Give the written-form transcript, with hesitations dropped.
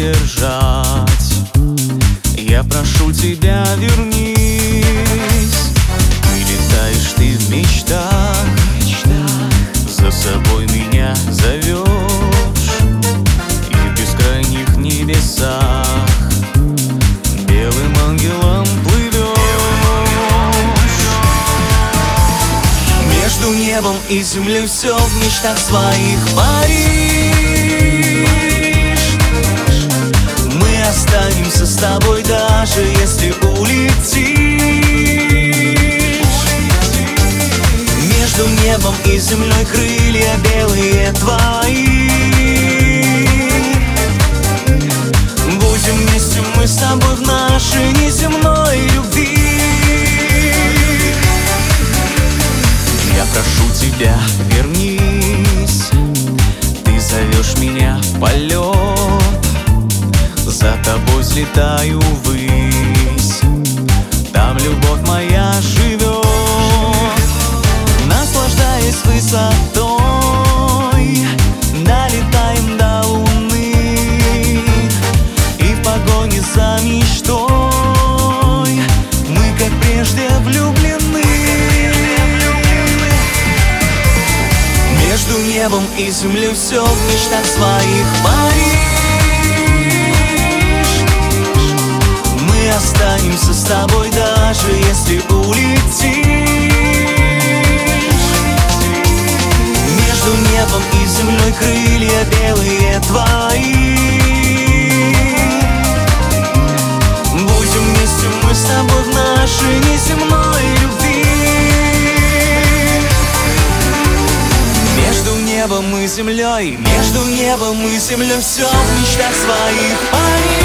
удержать. Я прошу тебя, вернись. Летаешь ты в мечтах, за собой меня зовешь, и в бескрайних небесах белым ангелом плывешь. Между небом и землей все в мечтах своих паришь. Мы останемся с тобой, даже если улетишь. Между небом и землей крылья белые твои. Будем вместе мы с тобой в нашей неземной любви. Я прошу тебя, вернись. Ты зовешь меня в полет, за тобой взлетаю ввысь. Там любовь моя живет. Наслаждаясь высотой, долетаем до луны, и в погоне за мечтой мы, как прежде, влюблены. Между небом и землей все в мечтах своих паришь. Мы останемся с тобой, даже если улетишь. Между небом и землей крылья белые твои. Будем вместе мы с тобой в нашей неземной любви. Между небом и землей, между небом и землей все в мечтах своих паришь.